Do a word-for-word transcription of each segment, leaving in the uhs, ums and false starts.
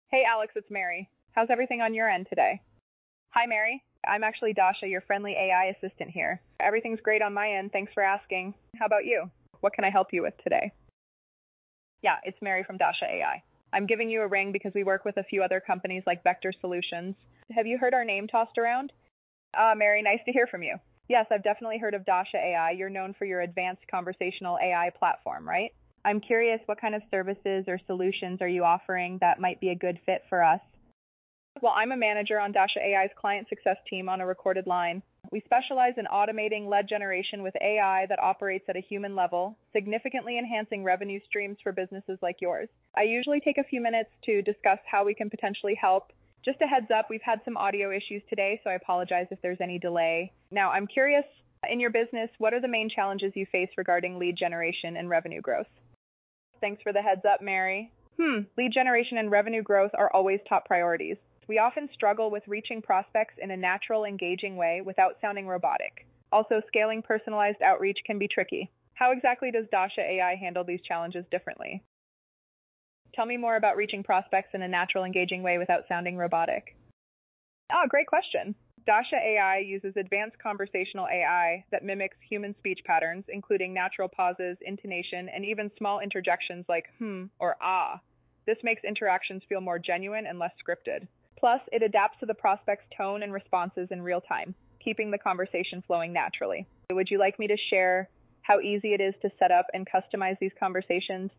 Hey Alex, it's Mary. How's everything on your end today? Hi Mary, I'm actually Dasha, your friendly A I assistant here. Everything's great on my end, thanks for asking. How about you? What can I help you with today? Yeah, it's Mary from Dasha A I. I'm giving you a ring because we work with a few other companies like Vector Solutions. Have you heard our name tossed around? Ah, Mary, nice to hear from you. Yes, I've definitely heard of Dasha A I. You're known for your advanced conversational A I platform, right? I'm curious, what kind of services or solutions are you offering that might be a good fit for us? Well, I'm a manager on Dasha A I's client success team on a recorded line. We specialize in automating lead generation with A I that operates at a human level, significantly enhancing revenue streams for businesses like yours. I usually take a few minutes to discuss how we can potentially help. Just a heads up, we've had some audio issues today, so I apologize if there's any delay. Now, I'm curious, in your business, what are the main challenges you face regarding lead generation and revenue growth? Thanks for the heads up, Mary. Hmm, lead generation and revenue growth are always top priorities. We often struggle with reaching prospects in a natural, engaging way without sounding robotic. Also, scaling personalized outreach can be tricky. How exactly does Dasha A I handle these challenges differently? Tell me more about reaching prospects in a natural, engaging way without sounding robotic. Ah, great question. Dasha A I uses advanced conversational A I that mimics human speech patterns, including natural pauses, intonation, and even small interjections like hmm or ah. This makes interactions feel more genuine and less scripted. Plus, it adapts to the prospect's tone and responses in real time, keeping the conversation flowing naturally. Would you like me to share how easy it is to set up and customize these conversations?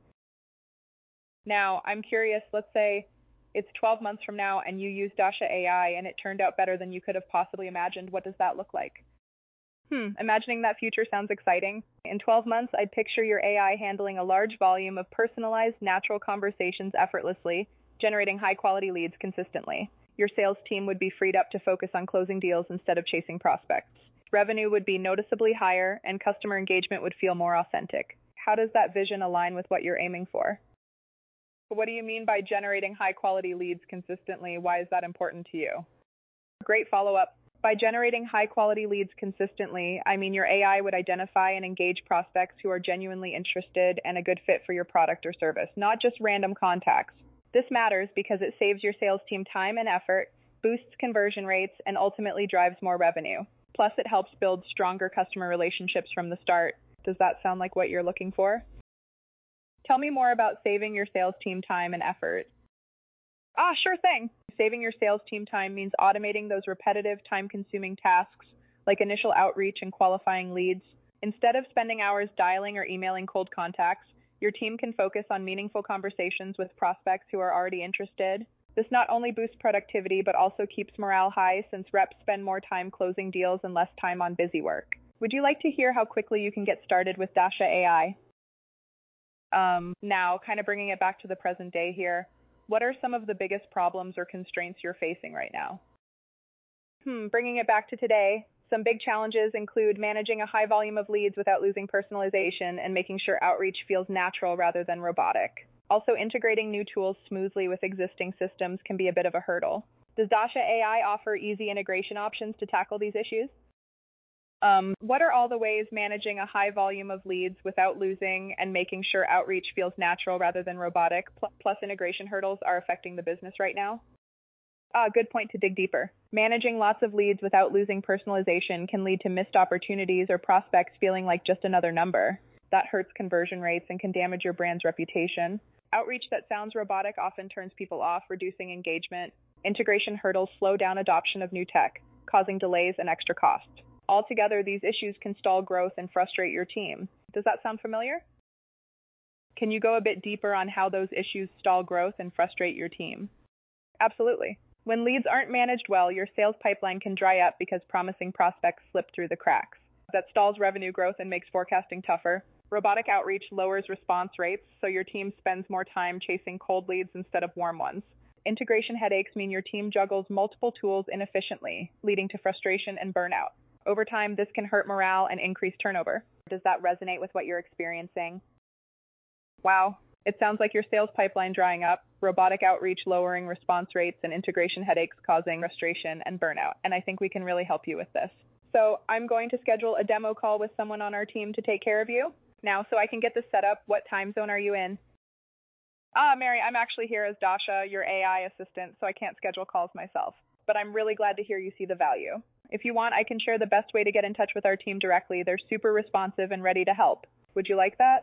Now, I'm curious, let's say it's twelve months from now and you use Dasha A I and it turned out better than you could have possibly imagined. What does that look like? Hmm, imagining that future sounds exciting. In twelve months, I'd picture your A I handling a large volume of personalized, natural conversations effortlessly, generating high-quality leads consistently. Your sales team would be freed up to focus on closing deals instead of chasing prospects. Revenue would be noticeably higher, and customer engagement would feel more authentic. How does that vision align with what you're aiming for? What do you mean by generating high-quality leads consistently? Why is that important to you? Great follow-up. By generating high-quality leads consistently, I mean your A I would identify and engage prospects who are genuinely interested and a good fit for your product or service, not just random contacts. This matters because it saves your sales team time and effort, boosts conversion rates, and ultimately drives more revenue. Plus, it helps build stronger customer relationships from the start. Does that sound like what you're looking for? Tell me more about saving your sales team time and effort. Ah, sure thing. Saving your sales team time means automating those repetitive, time-consuming tasks like initial outreach and qualifying leads. Instead of spending hours dialing or emailing cold contacts, your team can focus on meaningful conversations with prospects who are already interested. This not only boosts productivity, but also keeps morale high since reps spend more time closing deals and less time on busy work. Would you like to hear how quickly you can get started with Dasha A I? Um, now, kind of bringing it back to the present day here, what are some of the biggest problems or constraints you're facing right now? Hmm, bringing it back to today, some big challenges include managing a high volume of leads without losing personalization and making sure outreach feels natural rather than robotic. Also, integrating new tools smoothly with existing systems can be a bit of a hurdle. Does Dasha A I offer easy integration options to tackle these issues? Um, what are all the ways managing a high volume of leads without losing and making sure outreach feels natural rather than robotic, pl- plus integration hurdles are affecting the business right now? Ah, good point to dig deeper. Managing lots of leads without losing personalization can lead to missed opportunities or prospects feeling like just another number. That hurts conversion rates and can damage your brand's reputation. Outreach that sounds robotic often turns people off, reducing engagement. Integration hurdles slow down adoption of new tech, causing delays and extra costs. Altogether, these issues can stall growth and frustrate your team. Does that sound familiar? Can you go a bit deeper on how those issues stall growth and frustrate your team? Absolutely. When leads aren't managed well, your sales pipeline can dry up because promising prospects slip through the cracks. That stalls revenue growth and makes forecasting tougher. Robotic outreach lowers response rates, so your team spends more time chasing cold leads instead of warm ones. Integration headaches mean your team juggles multiple tools inefficiently, leading to frustration and burnout. Over time, this can hurt morale and increase turnover. Does that resonate with what you're experiencing? Wow. It sounds like your sales pipeline drying up, robotic outreach lowering response rates, and integration headaches causing frustration and burnout. And I think we can really help you with this. So I'm going to schedule a demo call with someone on our team to take care of you. Now, so I can get this set up, what time zone are you in? Ah, Mary, I'm actually here as Dasha, your A I assistant, so I can't schedule calls myself. But I'm really glad to hear you see the value. If you want, I can share the best way to get in touch with our team directly. They're super responsive and ready to help. Would you like that?